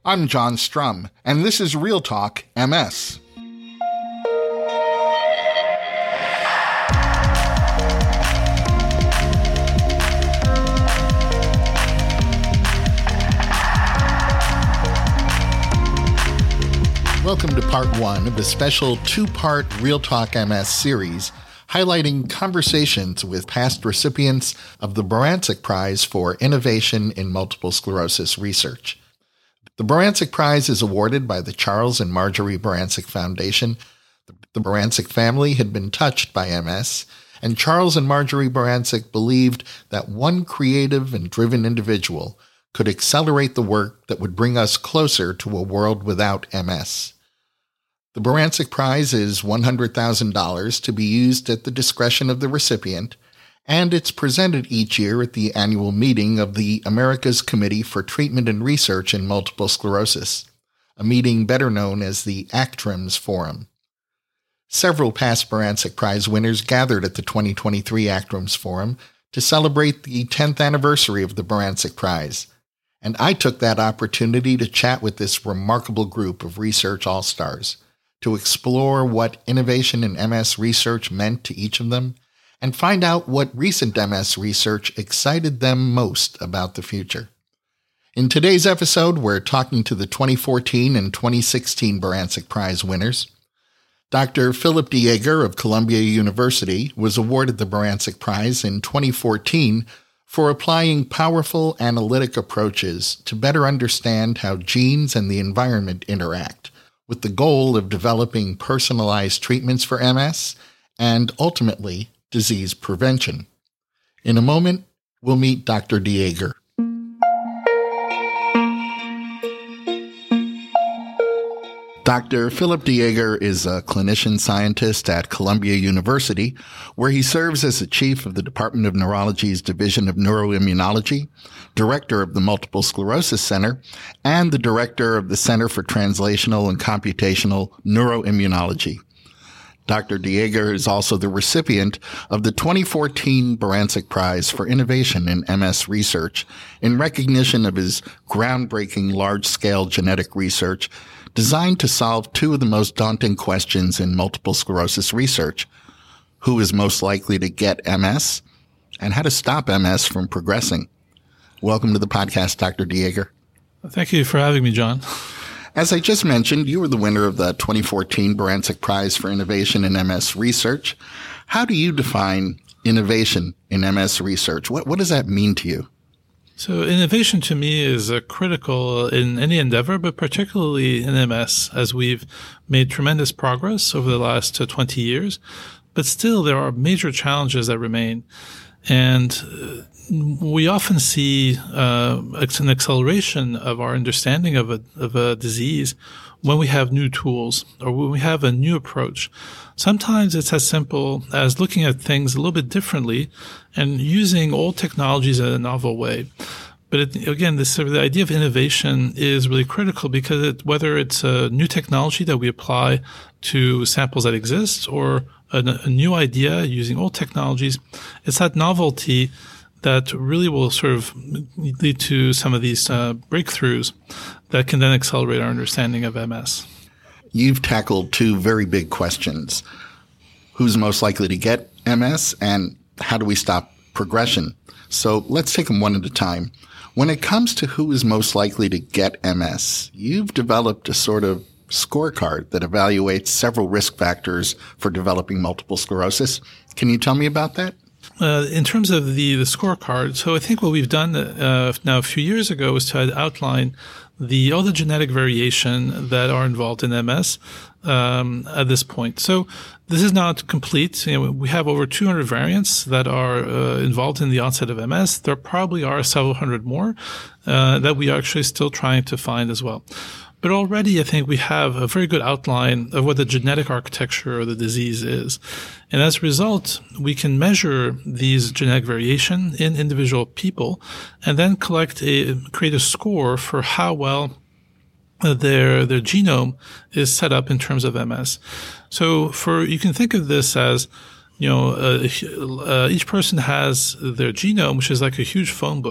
I'm John Strum, and this is Real Talk MS. Welcome to part one of a special two-part Real Talk MS series highlighting conversations with past recipients of the Barancik Prize for Innovation in Multiple Sclerosis Research. The Barancik Prize is awarded by the Charles and Marjorie Barancik Foundation. The Barancik family had been touched by MS, and Charles and Marjorie Barancik believed that one creative and driven individual could accelerate the work that would bring us closer to a world without MS. The Barancik Prize is $100,000 to be used at the discretion of the recipient, and it's presented each year at the annual meeting of the America's Committee for Treatment and Research in Multiple Sclerosis, a meeting better known as the ACTRIMS Forum. Several past Barancik Prize winners gathered at the 2023 ACTRIMS Forum to celebrate the 10th anniversary of the Barancik Prize, and I took that opportunity to chat with this remarkable group of research all-stars, to explore what innovation in MS research meant to each of them, and find out what recent MS research excited them most about the future. In today's episode, we're talking to the 2014 and 2016 Barancik Prize winners. Dr. Philip DeJager of Columbia University was awarded the Barancik Prize in 2014 for applying powerful analytic approaches to better understand how genes and the environment interact, with the goal of developing personalized treatments for MS and, ultimately, disease prevention. In a moment, we'll meet Dr. DeJager. Dr. Philip DeJager is a clinician scientist at Columbia University, where he serves as the chief of the Department of Neurology's Division of Neuroimmunology, director of the Multiple Sclerosis Center, and the director of the Center for Translational and Computational Neuroimmunology. Dr. DeJager is also the recipient of the 2014 Barancik Prize for Innovation in MS Research in recognition of his groundbreaking large-scale genetic research designed to solve two of the most daunting questions in multiple sclerosis research: who is most likely to get MS, and how to stop MS from progressing. Welcome to the podcast, Dr. DeJager. Thank you for having me, John. As I just mentioned, you were the winner of the 2014 Barancik Prize for Innovation in MS Research. How do you define innovation in MS research? What does that mean to you? So innovation to me is critical in any endeavor, but particularly in MS, as we've made tremendous progress over the last 20 years. But still, there are major challenges that remain. And we often see an acceleration of our understanding of a disease when we have new tools or when we have a new approach. Sometimes it's as simple as looking at things a little bit differently and using old technologies in a novel way. But the idea of innovation is really critical because whether it's a new technology that we apply to samples that exist or a new idea using old technologies, it's that novelty that really will sort of lead to some of these breakthroughs that can then accelerate our understanding of MS. You've tackled two very big questions: who's most likely to get MS, and how do we stop progression? So let's take them one at a time. When it comes to who is most likely to get MS, you've developed a sort of scorecard that evaluates several risk factors for developing multiple sclerosis. Can you tell me about that? In terms of the scorecard, so I think what we've done now a few years ago was to outline all the genetic variation that are involved in MS at this point. So this is not complete. We have over 200 variants that are involved in the onset of MS. There probably are several hundred more that we are actually still trying to find as well. But already I think we have a very good outline of what the genetic architecture of the disease is. And as a result, we can measure these genetic variation in individual people and then create a score for how well their genome is set up in terms of MS. So you can think of this as, each person has their genome, which is like a huge phone book.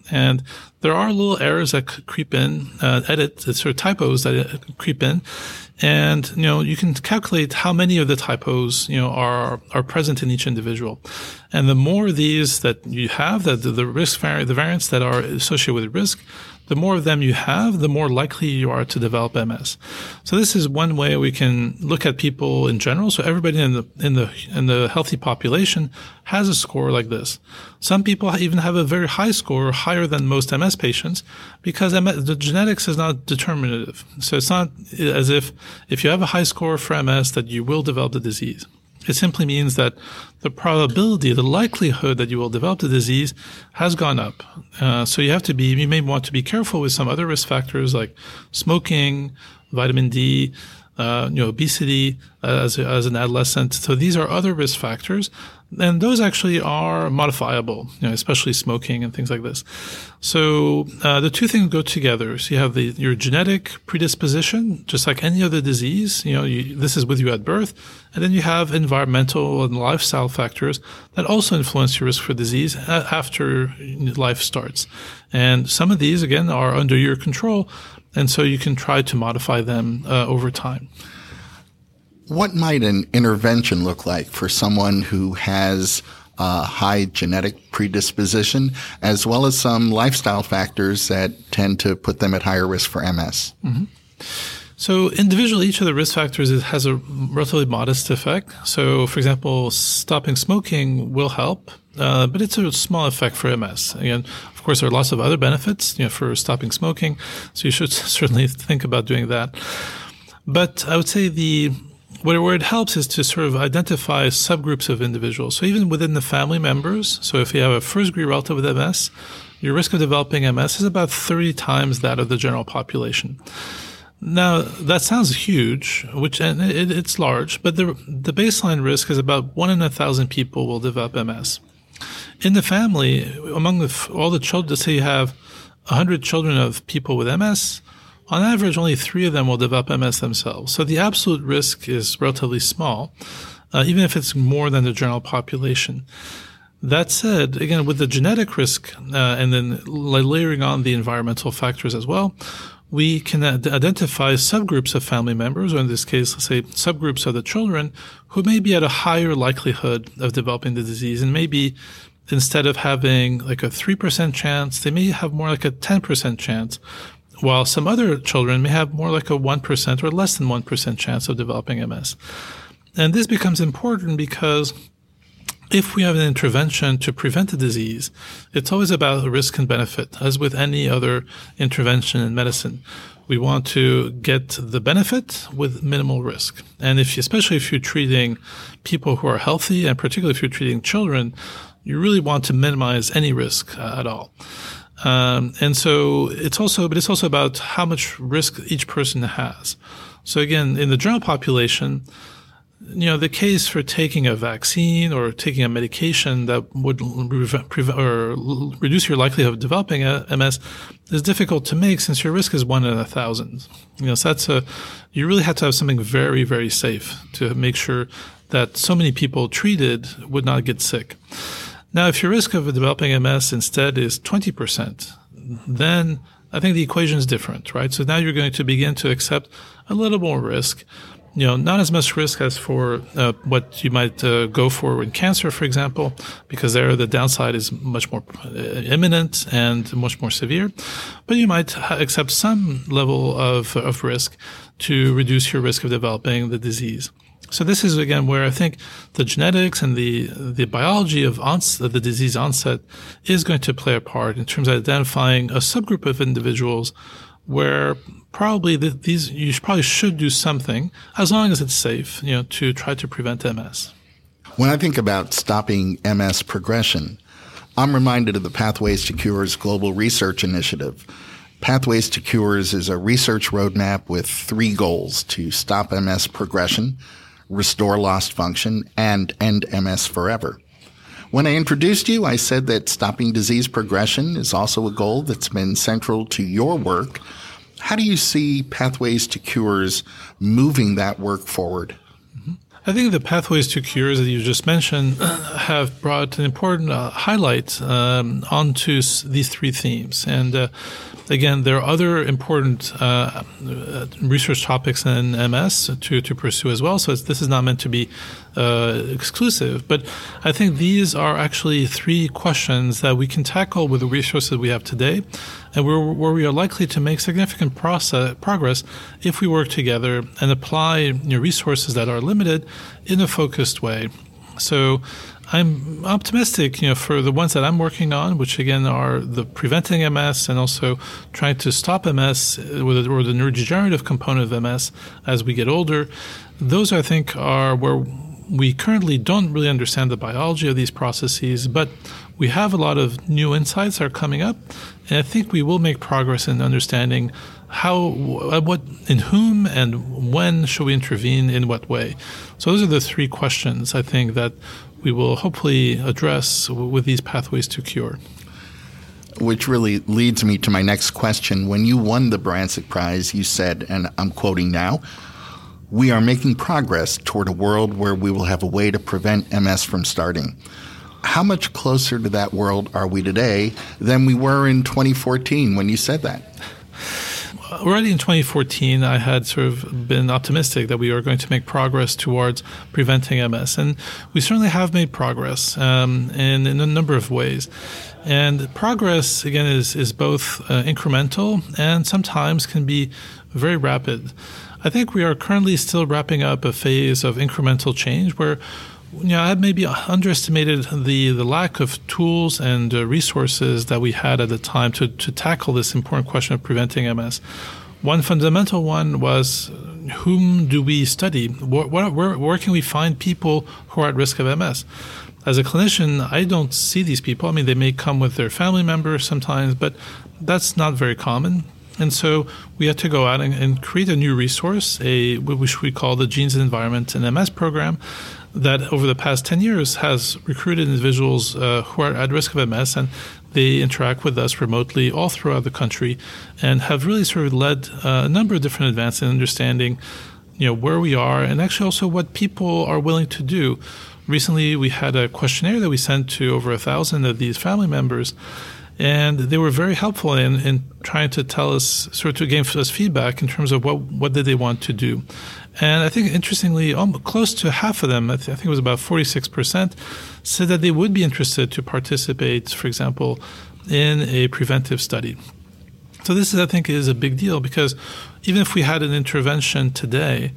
And there are little errors that could creep in, sort of typos that creep in. And, you can calculate how many of the typos, are present in each individual. And the more of these that you have, the variants that are associated with risk, the more of them you have, the more likely you are to develop MS. So this is one way we can look at people in general. So everybody in the healthy population has a score like this. Some people even have a very high score, higher than most MS patients, because the genetics is not determinative. So it's not as if you have a high score for MS that you will develop the disease. It simply means that the probability, the likelihood that you will develop the disease has gone up. So you may want to be careful with some other risk factors like smoking, vitamin D, obesity as an adolescent. So these are other risk factors, and those actually are modifiable, especially smoking and things like this. So the two things go together. So you have your genetic predisposition, just like any other disease. This is with you at birth, and then you have environmental and lifestyle factors that also influence your risk for disease after life starts. And some of these, again, are under your control, and so you can try to modify them over time. What might an intervention look like for someone who has a high genetic predisposition, as well as some lifestyle factors that tend to put them at higher risk for MS? Mm-hmm. So individually, each of the risk factors has a relatively modest effect. So, for example, stopping smoking will help, but it's a small effect for MS. Again, of course, there are lots of other benefits, for stopping smoking, so you should certainly think about doing that. But I would say where it helps is to sort of identify subgroups of individuals. So even within the family members, so if you have a first-degree relative with MS, your risk of developing MS is about 30 times that of the general population. Now, that sounds huge, and it's large, but the baseline risk is about 1 in 1,000 people will develop MS. In the family, among all the children, let's say you have 100 children of people with MS, on average, only 3 of them will develop MS themselves. So the absolute risk is relatively small, even if it's more than the general population. That said, again, with the genetic risk and then layering on the environmental factors as well, we can identify subgroups of family members, or in this case, let's say subgroups of the children, who may be at a higher likelihood of developing the disease. And maybe instead of having like a 3% chance, they may have more like a 10% chance, while some other children may have more like a 1% or less than 1% chance of developing MS. And this becomes important because if we have an intervention to prevent the disease, it's always about risk and benefit, as with any other intervention in medicine. We want to get the benefit with minimal risk. And especially if you're treating people who are healthy, and particularly if you're treating children, you really want to minimize any risk at all. And so it's also about how much risk each person has. So again, in the general population, the case for taking a vaccine or taking a medication that would reduce your likelihood of developing MS is difficult to make since your risk is 1 in 1,000. So you really have to have something very, very safe to make sure that so many people treated would not get sick. Now, if your risk of developing MS instead is 20%, then I think the equation is different, right? So now you're going to begin to accept a little more risk, not as much risk as for what you might go for in cancer, for example, because there the downside is much more imminent and much more severe. But you might accept some level of risk to reduce your risk of developing the disease. So this is, again, where I think the genetics and the biology of the disease onset is going to play a part in terms of identifying a subgroup of individuals where probably you probably should do something, as long as it's safe, to try to prevent MS. When I think about stopping MS progression, I'm reminded of the Pathways to Cures Global Research Initiative. Pathways to Cures is a research roadmap with 3 goals: to stop MS progression, restore lost function, and end MS forever. When I introduced you, I said that stopping disease progression is also a goal that's been central to your work. How do you see Pathways to Cures moving that work forward? I think the pathways to cures that you just mentioned have brought an important highlight onto these three themes. And again, there are other important research topics in MS to pursue as well. So this is not meant to be exclusive. But I think these are actually three questions that we can tackle with the resources we have today, and where we are likely to make significant progress if we work together and apply resources that are limited in a focused way. So I'm optimistic, for the ones that I'm working on, which again are the preventing MS and also trying to stop MS or the neurodegenerative component of MS as we get older. Those, I think, are where we currently don't really understand the biology of these processes, but we have a lot of new insights that are coming up, and I think we will make progress in understanding how, in whom, and when should we intervene, in what way. So those are the three questions I think that we will hopefully address with these pathways to cure. Which really leads me to my next question. When you won the Barancik Prize, you said, and I'm quoting now, "We are making progress toward a world where we will have a way to prevent MS from starting." How much closer to that world are we today than we were in 2014 when you said that? Already in 2014, I had sort of been optimistic that we are going to make progress towards preventing MS. And we certainly have made progress in a number of ways. And progress, again, is both incremental and sometimes can be very rapid. I think we are currently still wrapping up a phase of incremental change where I had maybe underestimated the lack of tools and resources that we had at the time to tackle this important question of preventing MS. One fundamental one was, whom do we study? Where can we find people who are at risk of MS? As a clinician, I don't see these people. I mean, they may come with their family members sometimes, but that's not very common. And so we had to go out and create a new resource, which we call the Genes and Environment in MS program, that over the past 10 years has recruited individuals who are at risk of MS, and they interact with us remotely all throughout the country and have really sort of led a number of different advances in understanding where we are and actually also what people are willing to do. Recently, we had a questionnaire that we sent to over 1,000 of these family members, and they were very helpful in trying to tell us, sort of give us feedback in terms of what did they want to do. And I think, interestingly, close to half of them, I think it was about 46%, said that they would be interested to participate, for example, in a preventive study. So this, I think, is a big deal because even if we had an intervention today,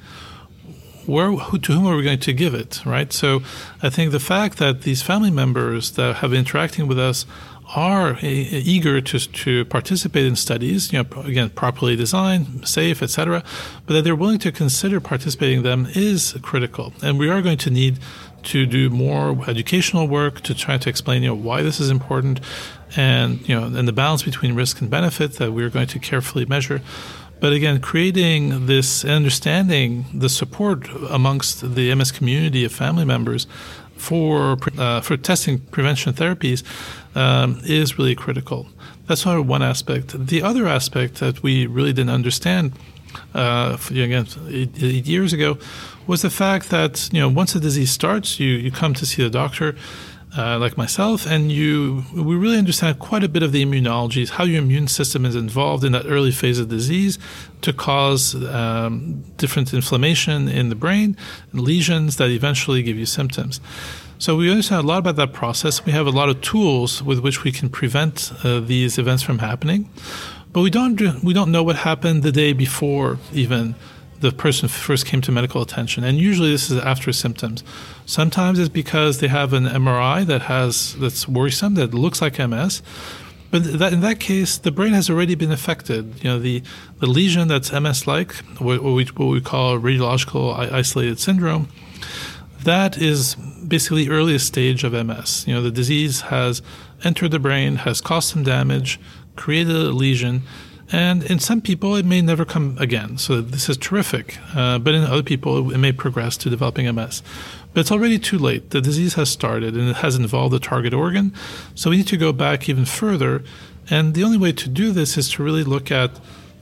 to whom are we going to give it, right? So I think the fact that these family members that have been interacting with us are eager to participate in studies, again, properly designed, safe, etc., but that they're willing to consider participating in them is critical. And we are going to need to do more educational work to try to explain, why this is important and the balance between risk and benefit that we're going to carefully measure. But again, creating this and understanding the support amongst the MS community of family members for testing prevention therapies is really critical. That's sort of one aspect. The other aspect that we really didn't understand, again, 8 years ago, was the fact that once the disease starts, you come to see the doctor, like myself, and we really understand quite a bit of the immunology, how your immune system is involved in that early phase of disease to cause different inflammation in the brain, lesions that eventually give you symptoms. So we understand a lot about that process. We have a lot of tools with which we can prevent these events from happening, but we don't know what happened the day before even the person first came to medical attention. And usually this is after symptoms. Sometimes it's because they have an MRI that's worrisome, that looks like MS. But in that case, the brain has already been affected. The lesion that's MS-like, what we call radiological isolated syndrome, that is basically earliest stage of MS. The disease has entered the brain, has caused some damage, created a lesion, and in some people, it may never come again. So this is terrific. But in other people, it may progress to developing MS. But it's already too late. The disease has started, and it has involved the target organ. So we need to go back even further. And the only way to do this is to really look at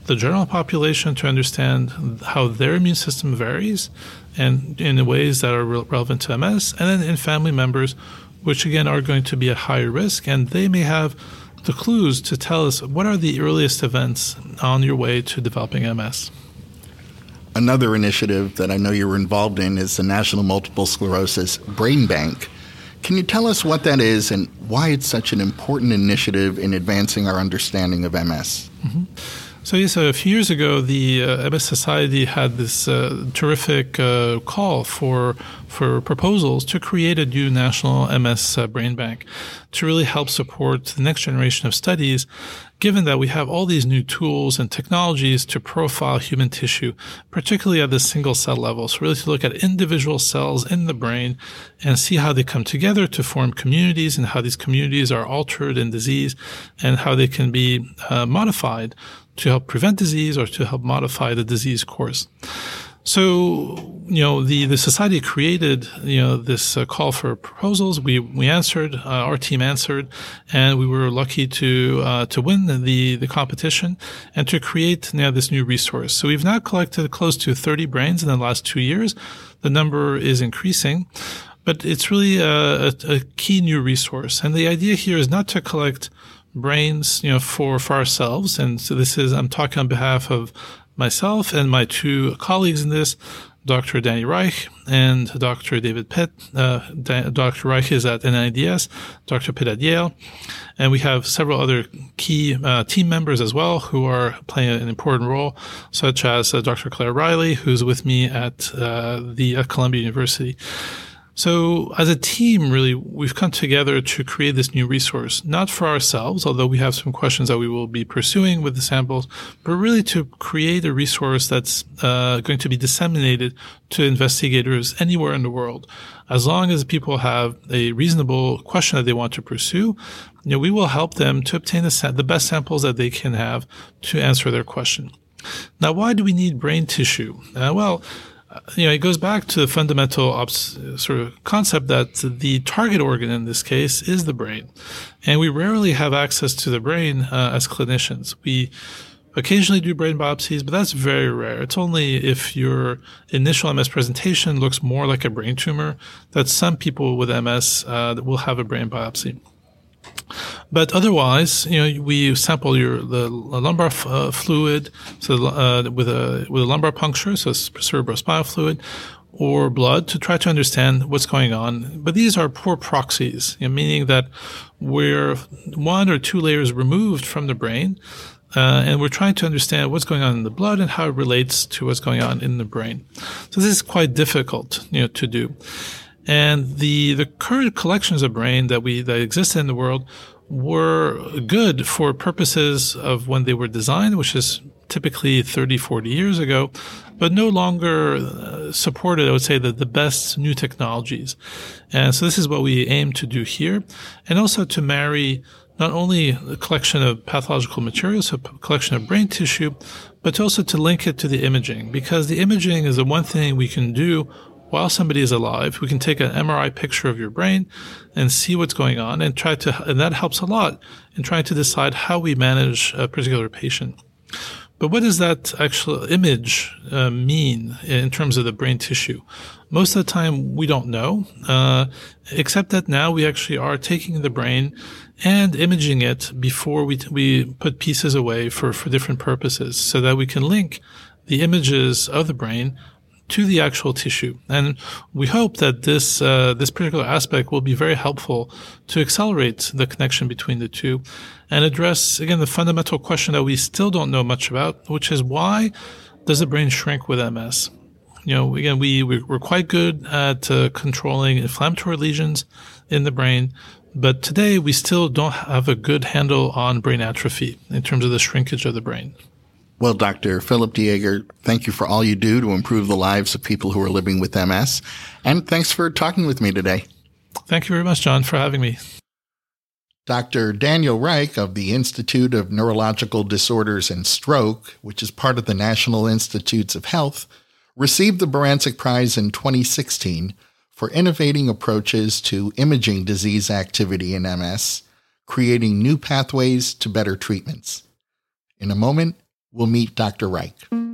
the general population to understand how their immune system varies and in ways that are relevant to MS, and then in family members, which again are going to be at higher risk, and they may have the clues to tell us what are the earliest events on your way to developing MS. Another initiative that I know you're involved in is the National Multiple Sclerosis Brain Bank. Can you tell us what that is and why it's such an important initiative in advancing our understanding of MS? Mm-hmm. So yes, a few years ago, the MS Society had this terrific call for proposals to create a new national MS brain bank to really help support the next generation of studies, given that we have all these new tools and technologies to profile human tissue, particularly at the single cell level. So really to look at individual cells in the brain and see how they come together to form communities and how these communities are altered in disease and how they can be modified to help prevent disease or to help modify the disease course. So, the society created, this call for proposals. We answered, our team answered, and we were lucky to win the competition and to create this new resource. So we've now collected close to 30 brains in the last 2 years. The number is increasing, but it's really a key new resource. And the idea here is not to collect brains, for ourselves. And so I'm talking on behalf of myself and my two colleagues in this, Dr. Danny Reich and Dr. David Pitt. Dr. Reich is at NIDS, Dr. Pitt at Yale. And we have several other key team members as well who are playing an important role, such as Dr. Claire Riley, who's with me at Columbia University. So as a team, really, we've come together to create this new resource, not for ourselves, although we have some questions that we will be pursuing with the samples, but really to create a resource that's going to be disseminated to investigators anywhere in the world. As long as people have a reasonable question that they want to pursue, we will help them to obtain the best samples that they can have to answer their question. Now, why do we need brain tissue? It goes back to the fundamental sort of concept that the target organ in this case is the brain. And we rarely have access to the brain as clinicians. We occasionally do brain biopsies, but that's very rare. It's only if your initial MS presentation looks more like a brain tumor that some people with MS will have a brain biopsy. But otherwise, we sample the lumbar fluid, so with a lumbar puncture, so cerebrospinal fluid, or blood to try to understand what's going on. But these are poor proxies, meaning that we're 1 or 2 layers removed from the brain, and we're trying to understand what's going on in the blood and how it relates to what's going on in the brain. So this is quite difficult, to do. And the current collections of brain that existed in the world were good for purposes of when they were designed, which is typically 30, 40 years ago, but no longer supported, I would say, the best new technologies. And so this is what we aim to do here, and also to marry not only a collection of pathological materials, so a collection of brain tissue, but also to link it to the imaging, because the imaging is the one thing we can do while somebody is alive. We can take an MRI picture of your brain and see what's going on and and that helps a lot in trying to decide how we manage a particular patient. But what does that actual image mean in terms of the brain tissue? Most of the time, we don't know, except that now we actually are taking the brain and imaging it before we put pieces away for different purposes so that we can link the images of the brain to the actual tissue. And we hope that this particular aspect will be very helpful to accelerate the connection between the two and address, again, the fundamental question that we still don't know much about, which is why does the brain shrink with MS? Again, we're quite good at controlling inflammatory lesions in the brain, but today we still don't have a good handle on brain atrophy in terms of the shrinkage of the brain. Well, Dr. Philip Dieger, thank you for all you do to improve the lives of people who are living with MS. And thanks for talking with me today. Thank you very much, John, for having me. Dr. Daniel Reich of the Institute of Neurological Disorders and Stroke, which is part of the National Institutes of Health, received the Barancik Prize in 2016 for innovating approaches to imaging disease activity in MS, creating new pathways to better treatments. In a moment, we'll meet Dr. Reich.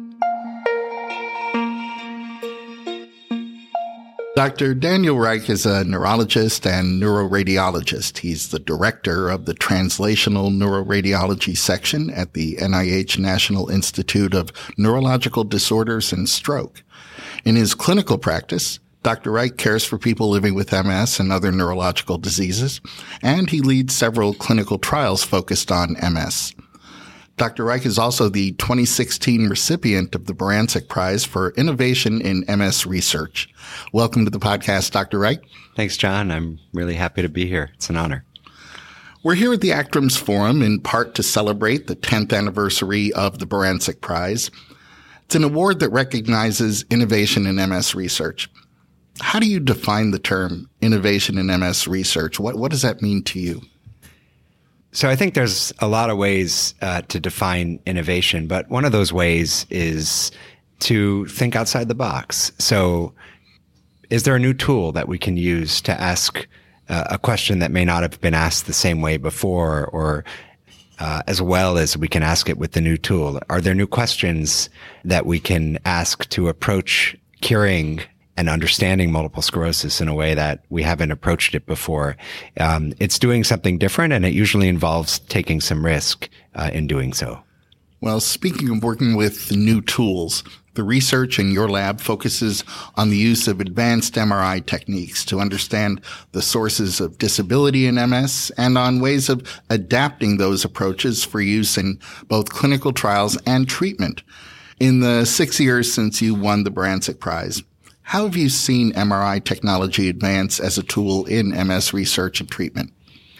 Dr. Daniel Reich is a neurologist and neuroradiologist. He's the director of the Translational Neuroradiology section at the NIH National Institute of Neurological Disorders and Stroke. In his clinical practice, Dr. Reich cares for people living with MS and other neurological diseases, and he leads several clinical trials focused on MS. Dr. Reich is also the 2016 recipient of the Barancik Prize for Innovation in MS Research. Welcome to the podcast, Dr. Reich. Thanks, John. I'm really happy to be here. It's an honor. We're here at the ACTRIMS Forum in part to celebrate the 10th anniversary of the Barancik Prize. It's an award that recognizes innovation in MS research. How do you define the term innovation in MS research? What does that mean to you? So I think there's a lot of ways to define innovation, but one of those ways is to think outside the box. So is there a new tool that we can use to ask a question that may not have been asked the same way before, or as well as we can ask it with the new tool? Are there new questions that we can ask to approach curing and understanding multiple sclerosis in a way that we haven't approached it before? It's doing something different, and it usually involves taking some risk in doing so. Well, speaking of working with new tools, the research in your lab focuses on the use of advanced MRI techniques to understand the sources of disability in MS and on ways of adapting those approaches for use in both clinical trials and treatment. In the 6 years since you won the Barancik Prize, how have you seen MRI technology advance as a tool in MS research and treatment?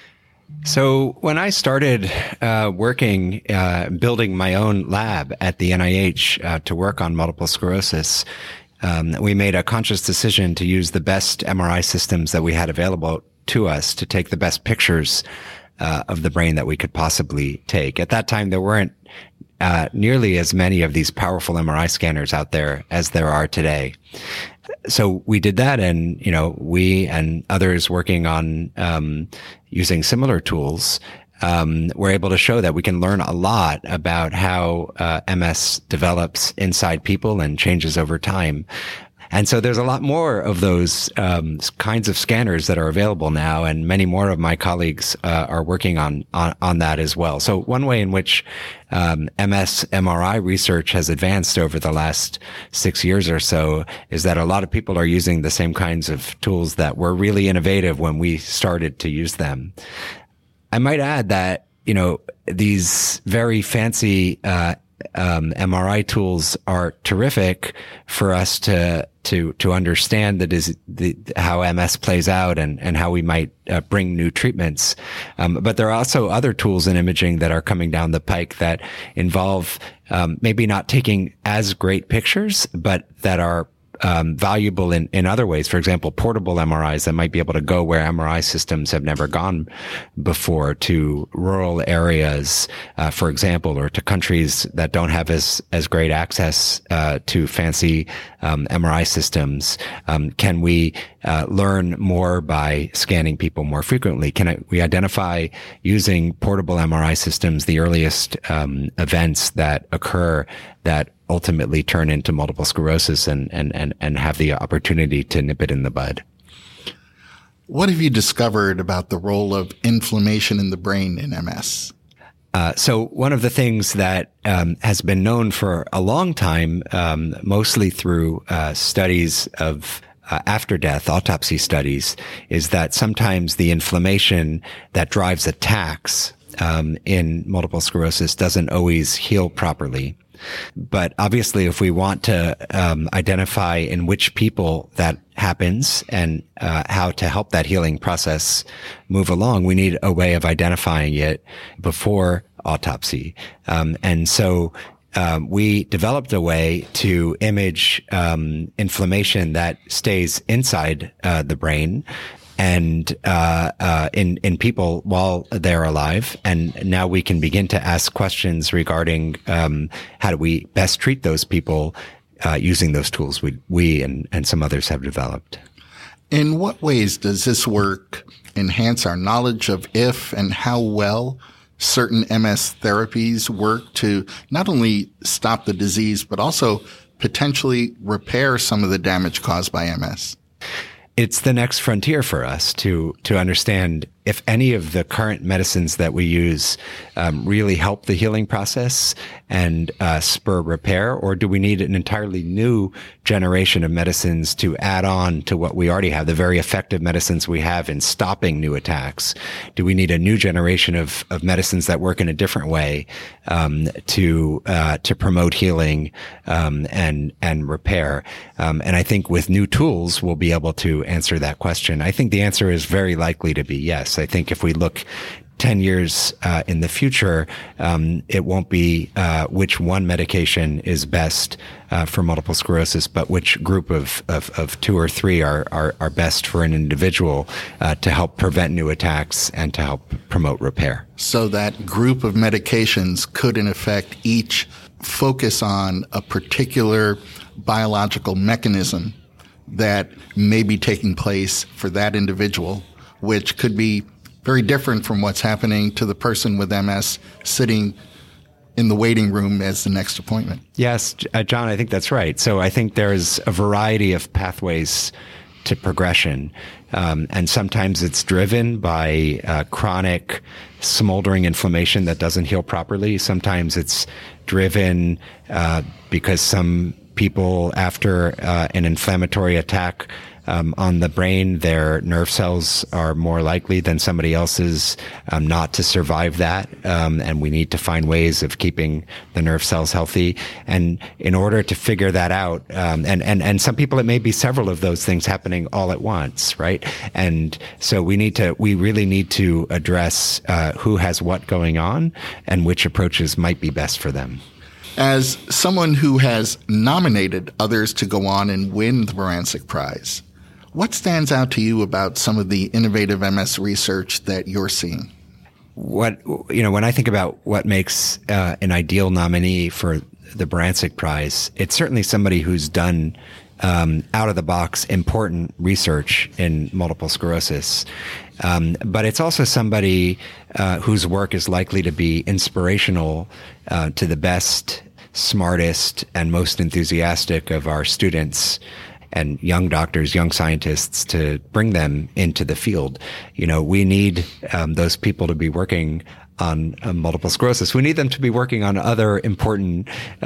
So when I started working, building my own lab at the NIH to work on multiple sclerosis, we made a conscious decision to use the best MRI systems that we had available to us to take the best pictures of the brain that we could possibly take. At that time, there weren't nearly as many of these powerful MRI scanners out there as there are today. So we did that, and we and others working on using similar tools were able to show that we can learn a lot about how MS develops inside people and changes over time. And so there's a lot more of those kinds of scanners that are available now, and many more of my colleagues are working on that as well. So one way in which MS MRI research has advanced over the last 6 years or so is that a lot of people are using the same kinds of tools that were really innovative when we started to use them. I might add that, these very fancy MRI tools are terrific for us to understand how MS plays out and how we might bring new treatments. But there are also other tools in imaging that are coming down the pike that involve maybe not taking as great pictures, but that are valuable in other ways. For example, portable MRIs that might be able to go where MRI systems have never gone before, to rural areas, for example, or to countries that don't have as great access to fancy MRI systems. Can we learn more by scanning people more frequently? Can we identify, using portable MRI systems, the earliest events that occur that ultimately turn into multiple sclerosis and have the opportunity to nip it in the bud? What have you discovered about the role of inflammation in the brain in MS? So one of the things that has been known for a long time, mostly through studies of after death, autopsy studies, is that sometimes the inflammation that drives attacks in multiple sclerosis doesn't always heal properly. But obviously, if we want to identify in which people that happens and how to help that healing process move along, we need a way of identifying it before autopsy. And so we developed a way to image inflammation that stays inside the brain and in people while they're alive. And now we can begin to ask questions regarding how do we best treat those people using those tools we and some others have developed. In what ways does this work enhance our knowledge of if and how well certain MS therapies work to not only stop the disease, but also potentially repair some of the damage caused by MS? It's the next frontier for us to understand if any of the current medicines that we use really help the healing process and spur repair, or do we need an entirely new generation of medicines to add on to what we already have, the very effective medicines we have in stopping new attacks? Do we need a new generation of medicines that work in a different way to promote healing and repair? And I think with new tools, we'll be able to answer that question. I think the answer is very likely to be yes. I think if we look 10 years in the future, it won't be which one medication is best for multiple sclerosis, but which group of 2 or 3 are best for an individual to help prevent new attacks and to help promote repair. So that group of medications could, in effect, each focus on a particular biological mechanism that may be taking place for that individual, which could be very different from what's happening to the person with MS sitting in the waiting room as the next appointment. Yes, John, I think that's right. So I think there's a variety of pathways to progression. And sometimes it's driven by chronic smoldering inflammation that doesn't heal properly. Sometimes it's driven because some people, after an inflammatory attack on the brain, their nerve cells are more likely than somebody else's not to survive that. And we need to find ways of keeping the nerve cells healthy. And in order to figure that out, and some people, it may be several of those things happening all at once, right? And so we really need to address who has what going on and which approaches might be best for them. As someone who has nominated others to go on and win the Barancik Prize, what stands out to you about some of the innovative MS research that you're seeing? When I think about what makes an ideal nominee for the Barancik Prize, it's certainly somebody who's done out of the box important research in multiple sclerosis. But it's also somebody whose work is likely to be inspirational to the best, smartest, and most enthusiastic of our students and young doctors, young scientists, to bring them into the field. We need those people to be working on multiple sclerosis. We need them to be working on other important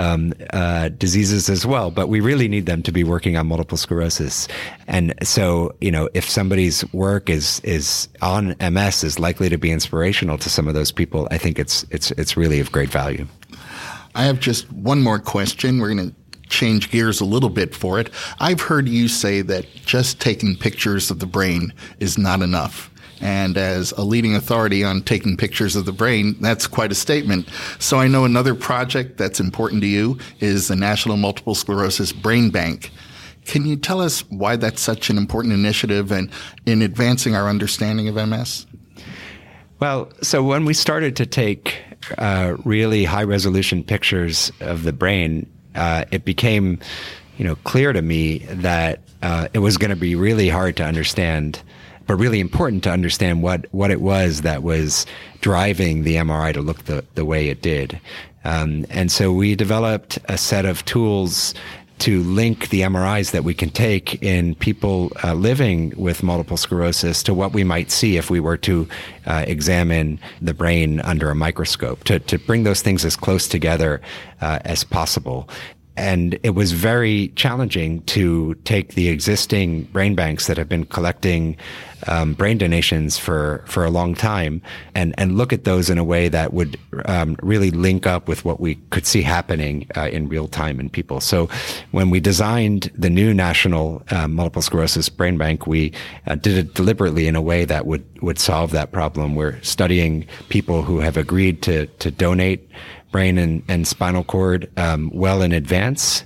diseases as well, but we really need them to be working on multiple sclerosis. And so, if somebody's work is on MS is likely to be inspirational to some of those people, I think it's really of great value. I have just one more question. We're going to change gears a little bit for it. I've heard you say that just taking pictures of the brain is not enough. And as a leading authority on taking pictures of the brain, that's quite a statement. So I know another project that's important to you is the National Multiple Sclerosis Brain Bank. Can you tell us why that's such an important initiative and in advancing our understanding of MS? Well, so when we started to take really high-resolution pictures of the brain, it became, clear to me that it was going to be really hard to understand, but really important to understand what it was that was driving the MRI to look the way it did. And so we developed a set of tools to link the MRIs that we can take in people living with multiple sclerosis to what we might see if we were to examine the brain under a microscope, to bring those things as close together as possible. And it was very challenging to take the existing brain banks that have been collecting brain donations for a long time and look at those in a way that would really link up with what we could see happening in real time in people. So when we designed the new National Multiple Sclerosis Brain Bank, we did it deliberately in a way that would solve that problem. We're studying people who have agreed to donate brain and spinal cord well in advance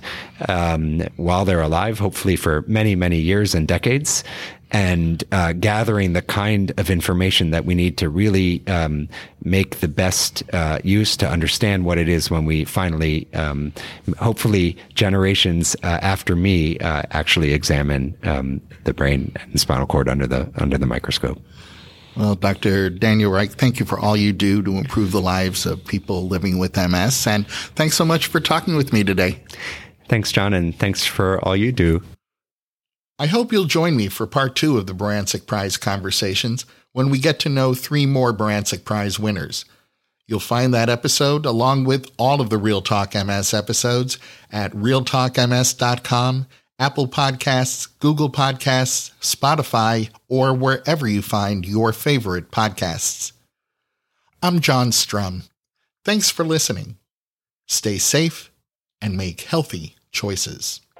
while they're alive, hopefully for many, many years and decades, and gathering the kind of information that we need to really make the best use to understand what it is when we finally, hopefully generations after me, actually examine the brain and spinal cord under the microscope. Well, Dr. Daniel Reich, thank you for all you do to improve the lives of people living with MS. And thanks so much for talking with me today. Thanks, John, and thanks for all you do. I hope you'll join me for part 2 of the Barancik Prize conversations when we get to know 3 more Barancik Prize winners. You'll find that episode along with all of the Real Talk MS episodes at realtalkms.com, Apple Podcasts, Google Podcasts, Spotify, or wherever you find your favorite podcasts. I'm John Strum. Thanks for listening. Stay safe and make healthy choices.